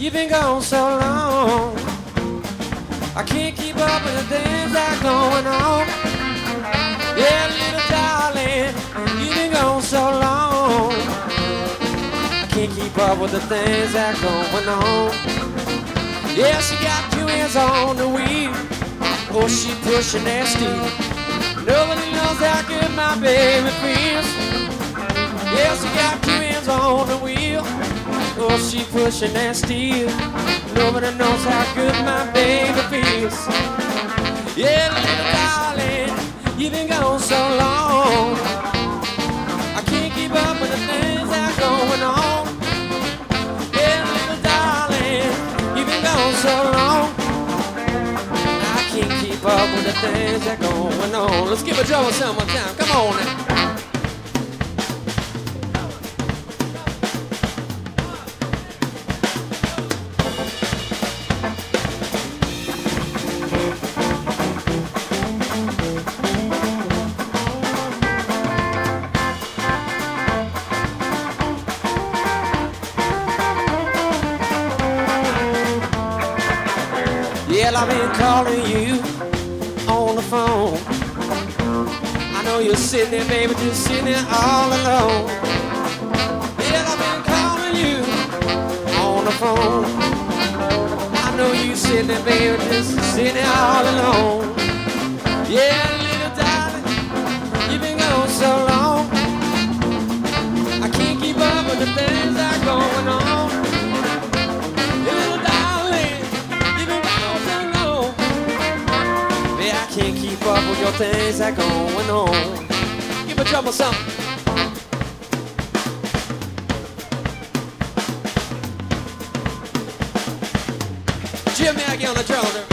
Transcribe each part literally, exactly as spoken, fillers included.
You've been gone so long, I can't keep up with the things that are going on. Yeah, little darling, you've been gone so long, I can't keep up with the things that are going on. Yeah, she got two hands on the wheel, oh, she pushing that steel. Nobody knows how good my baby feels. Yeah, she got two hands on the wheel, oh, she pushing that steel. Nobody knows how good my baby feels. Yeah, little darling, you've been gone so long, I can't keep up with the things that are going on. Yeah, little darling, you've been gone so long, I can't keep up with the things that are going on. Let's give a drummer some more time. Come on now. Well, I've been calling you on the phone. I know you're sitting there, baby, just sitting there all alone. Well, I've been calling you on the phone. I know you sitting there, baby, just sitting there all alone. Yeah, little darling, you've been gone so long, I can't keep up with the things that are going on. Can't keep up with your things that going on. Give a drummer something. Jim Maggie on the drummer.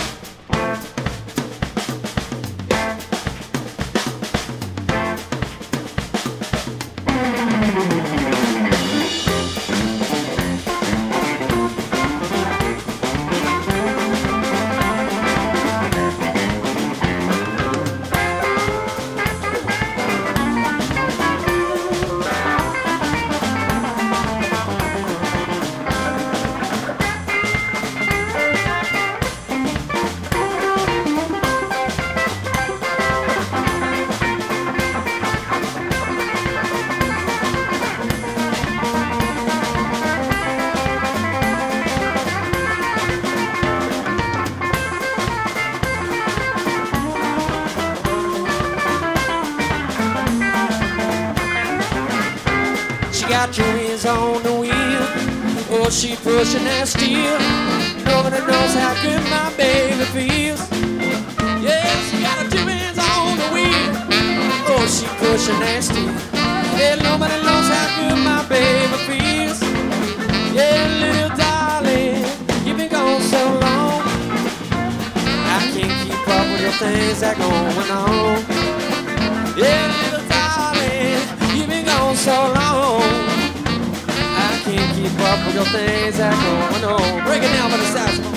Got your hands on the wheel, oh, she pushing that steel. Nobody knows how good my baby feels. Yeah, she got her two hands on the wheel, oh, she pushing that steel. Yeah, nobody knows how good my baby feels. Yeah, little darling, you've been gone so long, I can't keep up with the things that going on. Yeah, little darling, you've been gone so long, I can't keep up with your things that going on. Break it down for the saxophone.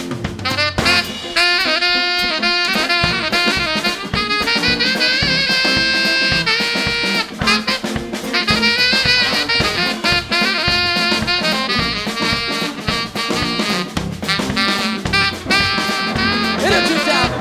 Hit it two times.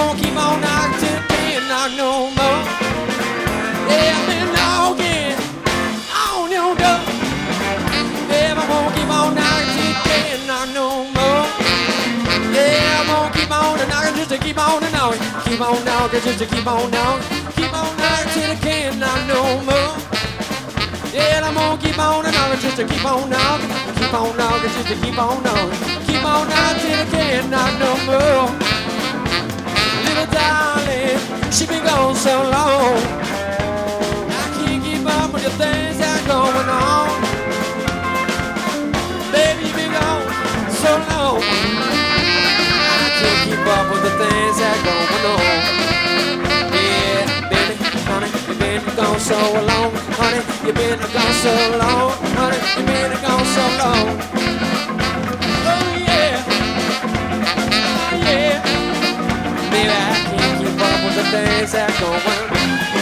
won't keep on knocking till the can't knock no more. Yeah, I've been knocking on your door. Yeah, I won't keep on knocking till the can't knock no more. Yeah, I'm gonna keep on knocking just to keep on knocking. Keep on knocking just to keep on knocking. Keep on knocking till the can't knock no more. Yeah, I'm gonna keep on knocking just to keep on knocking. Keep on knocking just to keep on knocking. Keep on knocking till the can't knock no more. Little darling, she been gone so long. I can't keep up with the things that are going on. Baby, you been gone so long. I can't keep up with the things that are going on. Yeah, baby, honey, you been gone so long. Honey, you been gone so long. Honey, you been gone so long. Oh yeah, oh yeah. Baby, I can't keep up with the things that are going on.